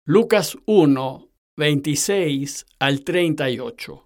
Lucas 1, 26 al 38.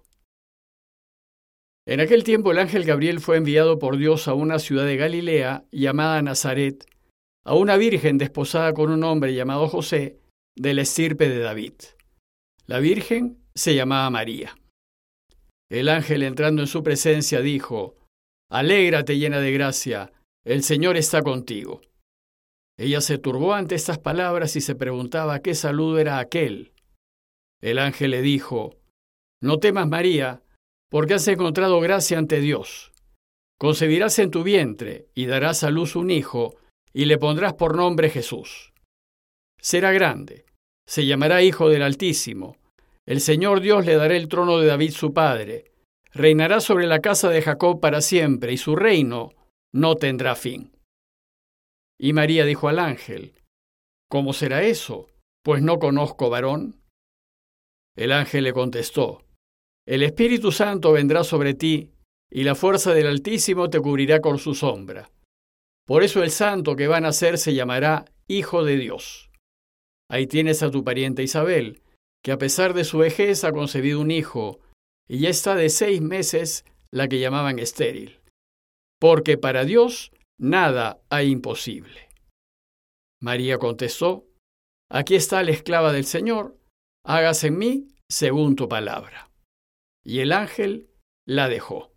En aquel tiempo el ángel Gabriel fue enviado por Dios a una ciudad de Galilea llamada Nazaret, a una virgen desposada con un hombre llamado José, de la estirpe de David. La virgen se llamaba María. El ángel, entrando en su presencia, dijo: «Alégrate, llena de gracia, el Señor está contigo». Ella se turbó ante estas palabras y se preguntaba qué saludo era aquel. El ángel le dijo: «No temas, María, porque has encontrado gracia ante Dios. Concebirás en tu vientre y darás a luz un hijo, y le pondrás por nombre Jesús. Será grande, se llamará Hijo del Altísimo. El Señor Dios le dará el trono de David su padre. Reinará sobre la casa de Jacob para siempre, y su reino no tendrá fin». Y María dijo al ángel: «¿Cómo será eso? Pues no conozco varón». El ángel le contestó: «El Espíritu Santo vendrá sobre ti, y la fuerza del Altísimo te cubrirá con su sombra. Por eso el santo que va a nacer se llamará Hijo de Dios. Ahí tienes a tu pariente Isabel, que a pesar de su vejez ha concebido un hijo, y ya está de 6 meses la que llamaban estéril. Porque para Dios nada hay imposible». María contestó: «Aquí está la esclava del Señor, hágase en mí según tu palabra». Y el ángel la dejó.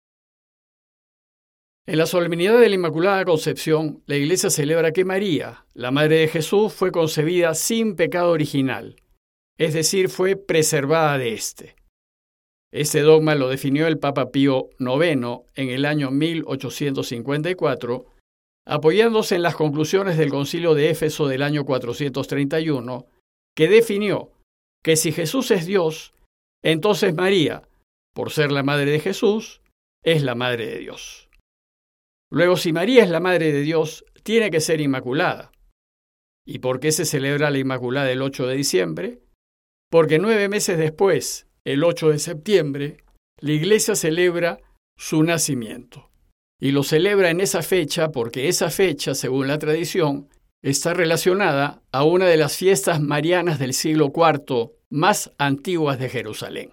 En la solemnidad de la Inmaculada Concepción, la Iglesia celebra que María, la Madre de Jesús, fue concebida sin pecado original, es decir, fue preservada de éste. Este dogma lo definió el Papa Pío IX en el año 1854, apoyándose en las conclusiones del Concilio de Éfeso del año 431, que definió que si Jesús es Dios, entonces María, por ser la madre de Jesús, es la madre de Dios. Luego, si María es la madre de Dios, tiene que ser inmaculada. ¿Y por qué se celebra la Inmaculada el 8 de diciembre? Porque 9 meses después, el 8 de septiembre, la Iglesia celebra su nacimiento. Y lo celebra en esa fecha porque esa fecha, según la tradición, está relacionada a una de las fiestas marianas del siglo IV más antiguas de Jerusalén.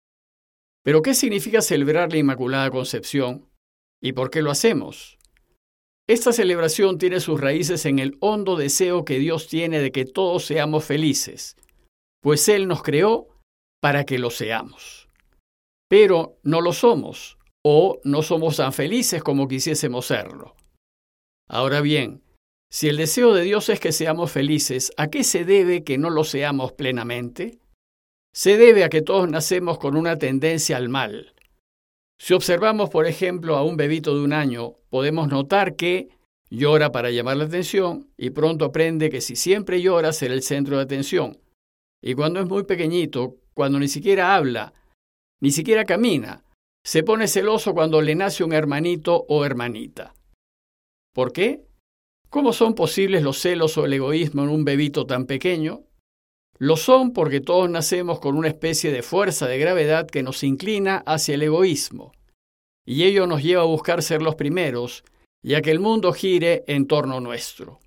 ¿Pero qué significa celebrar la Inmaculada Concepción y por qué lo hacemos? Esta celebración tiene sus raíces en el hondo deseo que Dios tiene de que todos seamos felices, pues Él nos creó para que lo seamos. Pero no lo somos, o no somos tan felices como quisiésemos serlo. Ahora bien, si el deseo de Dios es que seamos felices, ¿a qué se debe que no lo seamos plenamente? Se debe a que todos nacemos con una tendencia al mal. Si observamos, por ejemplo, a un bebito de 1 año, podemos notar que llora para llamar la atención y pronto aprende que si siempre llora será el centro de atención. Y cuando es muy pequeñito, cuando ni siquiera habla, ni siquiera camina, se pone celoso cuando le nace un hermanito o hermanita. ¿Por qué? ¿Cómo son posibles los celos o el egoísmo en un bebito tan pequeño? Lo son porque todos nacemos con una especie de fuerza de gravedad que nos inclina hacia el egoísmo, y ello nos lleva a buscar ser los primeros y a que el mundo gire en torno nuestro.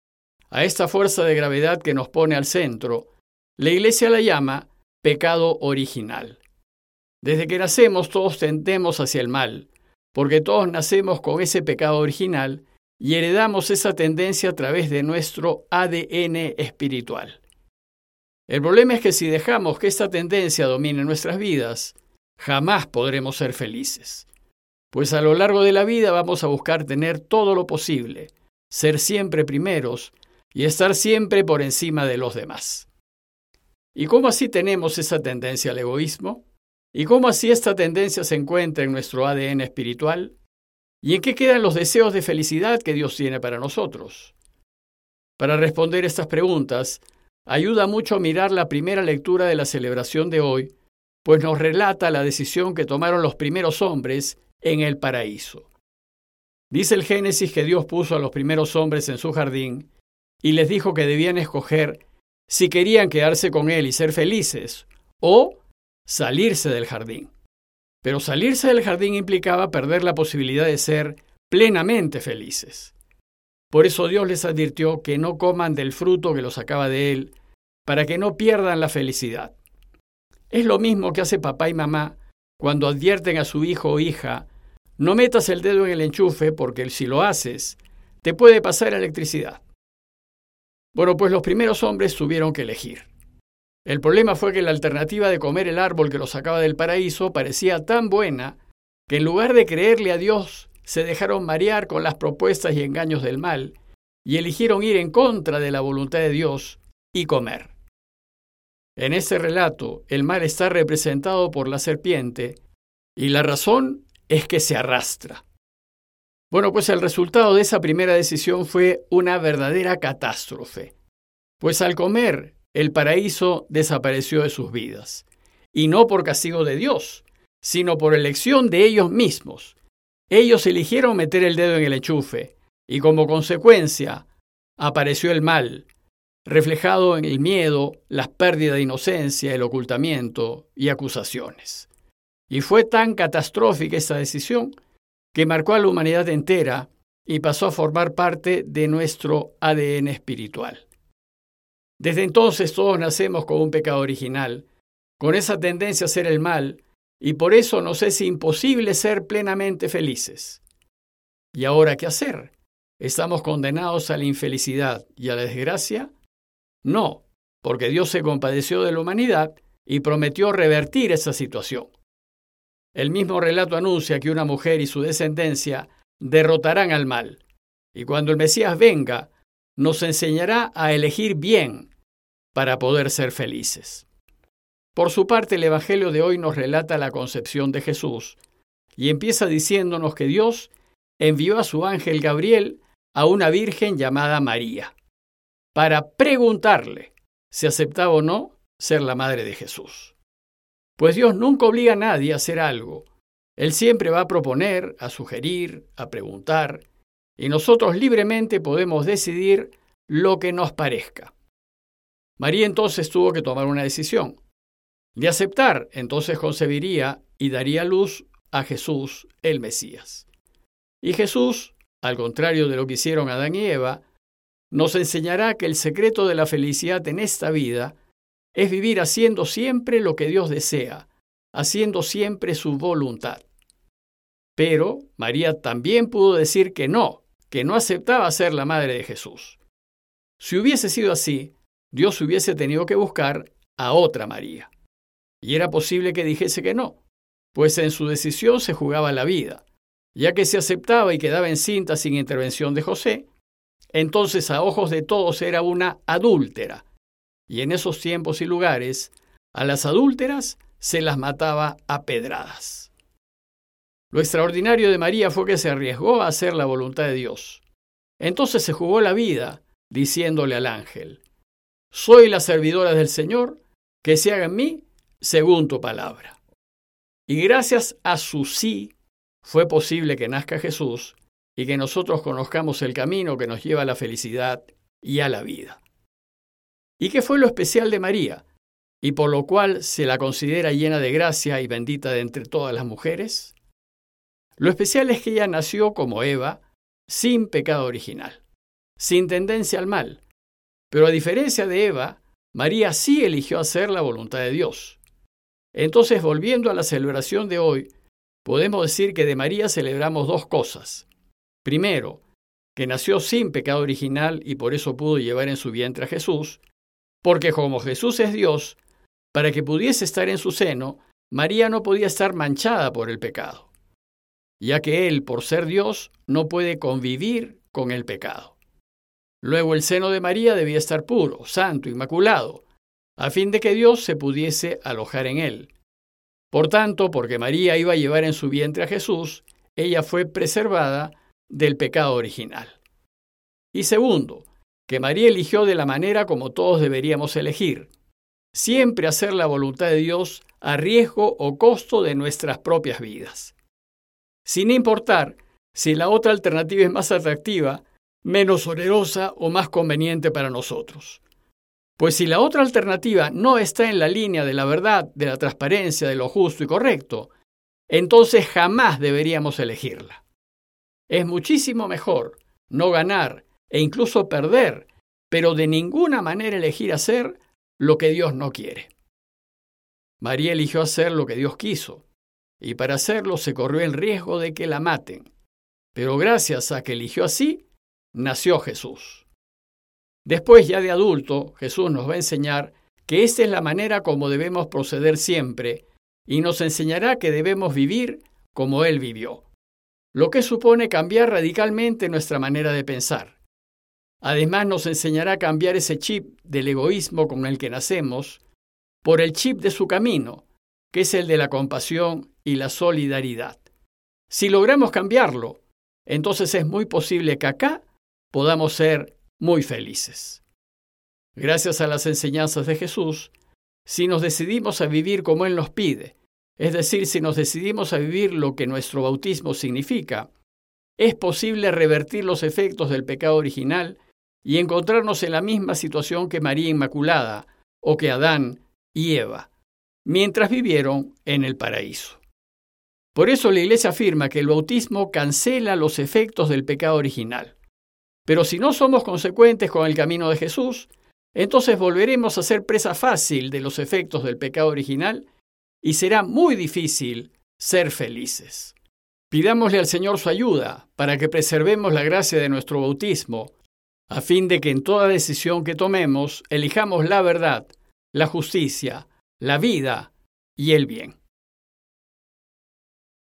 A esta fuerza de gravedad que nos pone al centro, la Iglesia la llama pecado original. Desde que nacemos todos tendemos hacia el mal, porque todos nacemos con ese pecado original y heredamos esa tendencia a través de nuestro ADN espiritual. El problema es que si dejamos que esta tendencia domine nuestras vidas, jamás podremos ser felices. Pues a lo largo de la vida vamos a buscar tener todo lo posible, ser siempre primeros y estar siempre por encima de los demás. ¿Y cómo así tenemos esa tendencia al egoísmo? ¿Y cómo así esta tendencia se encuentra en nuestro ADN espiritual? ¿Y en qué quedan los deseos de felicidad que Dios tiene para nosotros? Para responder estas preguntas, ayuda mucho mirar la primera lectura de la celebración de hoy, pues nos relata la decisión que tomaron los primeros hombres en el paraíso. Dice el Génesis que Dios puso a los primeros hombres en su jardín y les dijo que debían escoger si querían quedarse con Él y ser felices o salirse del jardín. Pero salirse del jardín implicaba perder la posibilidad de ser plenamente felices. Por eso Dios les advirtió que no coman del fruto que los sacaba de Él, para que no pierdan la felicidad. Es lo mismo que hace papá y mamá cuando advierten a su hijo o hija: no metas el dedo en el enchufe porque si lo haces, te puede pasar electricidad. Bueno, pues los primeros hombres tuvieron que elegir. El problema fue que la alternativa de comer el árbol que los sacaba del paraíso parecía tan buena que en lugar de creerle a Dios, se dejaron marear con las propuestas y engaños del mal y eligieron ir en contra de la voluntad de Dios y comer. En este relato, el mal está representado por la serpiente y la razón es que se arrastra. Bueno, pues el resultado de esa primera decisión fue una verdadera catástrofe, pues al comer, el paraíso desapareció de sus vidas, y no por castigo de Dios, sino por elección de ellos mismos. Ellos eligieron meter el dedo en el enchufe, y como consecuencia, apareció el mal, reflejado en el miedo, las pérdidas de inocencia, el ocultamiento y acusaciones. Y fue tan catastrófica esta decisión que marcó a la humanidad entera y pasó a formar parte de nuestro ADN espiritual. Desde entonces todos nacemos con un pecado original, con esa tendencia a hacer el mal, y por eso nos es imposible ser plenamente felices. ¿Y ahora qué hacer? ¿Estamos condenados a la infelicidad y a la desgracia? No, porque Dios se compadeció de la humanidad y prometió revertir esa situación. El mismo relato anuncia que una mujer y su descendencia derrotarán al mal, y cuando el Mesías venga, nos enseñará a elegir bien para poder ser felices. Por su parte, el Evangelio de hoy nos relata la concepción de Jesús y empieza diciéndonos que Dios envió a su ángel Gabriel a una virgen llamada María para preguntarle si aceptaba o no ser la madre de Jesús. Pues Dios nunca obliga a nadie a hacer algo. Él siempre va a proponer, a sugerir, a preguntar, y nosotros libremente podemos decidir lo que nos parezca. María entonces tuvo que tomar una decisión. De aceptar, entonces concebiría y daría luz a Jesús, el Mesías. Y Jesús, al contrario de lo que hicieron Adán y Eva, nos enseñará que el secreto de la felicidad en esta vida es vivir haciendo siempre lo que Dios desea, haciendo siempre su voluntad. Pero María también pudo decir que no aceptaba ser la madre de Jesús. Si hubiese sido así, Dios hubiese tenido que buscar a otra María. Y era posible que dijese que no, pues en su decisión se jugaba la vida, ya que si aceptaba y quedaba encinta sin intervención de José, entonces a ojos de todos era una adúltera, y en esos tiempos y lugares, a las adúlteras se las mataba a pedradas. Lo extraordinario de María fue que se arriesgó a hacer la voluntad de Dios. Entonces se jugó la vida, diciéndole al ángel: «Soy la servidora del Señor, que se haga en mí según tu palabra». Y gracias a su sí, fue posible que nazca Jesús y que nosotros conozcamos el camino que nos lleva a la felicidad y a la vida. ¿Y qué fue lo especial de María, y por lo cual se la considera llena de gracia y bendita de entre todas las mujeres? Lo especial es que ella nació como Eva, sin pecado original, sin tendencia al mal. Pero a diferencia de Eva, María sí eligió hacer la voluntad de Dios. Entonces, volviendo a la celebración de hoy, podemos decir que de María celebramos dos cosas. Primero, que nació sin pecado original y por eso pudo llevar en su vientre a Jesús, porque como Jesús es Dios, para que pudiese estar en su seno, María no podía estar manchada por el pecado, ya que Él, por ser Dios, no puede convivir con el pecado. Luego el seno de María debía estar puro, santo, inmaculado, a fin de que Dios se pudiese alojar en él. Por tanto, porque María iba a llevar en su vientre a Jesús, ella fue preservada del pecado original. Y segundo, que María eligió de la manera como todos deberíamos elegir, siempre hacer la voluntad de Dios a riesgo o costo de nuestras propias vidas, sin importar si la otra alternativa es más atractiva, menos onerosa o más conveniente para nosotros. Pues si la otra alternativa no está en la línea de la verdad, de la transparencia, de lo justo y correcto, entonces jamás deberíamos elegirla. Es muchísimo mejor no ganar e incluso perder, pero de ninguna manera elegir hacer lo que Dios no quiere. María eligió hacer lo que Dios quiso, y para hacerlo se corrió el riesgo de que la maten. Pero gracias a que eligió así, nació Jesús. Después, ya de adulto, Jesús nos va a enseñar que esta es la manera como debemos proceder siempre, y nos enseñará que debemos vivir como Él vivió, lo que supone cambiar radicalmente nuestra manera de pensar. Además, nos enseñará a cambiar ese chip del egoísmo con el que nacemos por el chip de su camino, que es el de la compasión y la solidaridad. Si logramos cambiarlo, entonces es muy posible que acá podamos ser muy felices. Gracias a las enseñanzas de Jesús, si nos decidimos a vivir como Él nos pide, es decir, si nos decidimos a vivir lo que nuestro bautismo significa, es posible revertir los efectos del pecado original y encontrarnos en la misma situación que María Inmaculada o que Adán y Eva, mientras vivieron en el paraíso. Por eso la Iglesia afirma que el bautismo cancela los efectos del pecado original. Pero si no somos consecuentes con el camino de Jesús, entonces volveremos a ser presa fácil de los efectos del pecado original y será muy difícil ser felices. Pidámosle al Señor su ayuda para que preservemos la gracia de nuestro bautismo, a fin de que en toda decisión que tomemos elijamos la verdad, la justicia, la vida y el bien.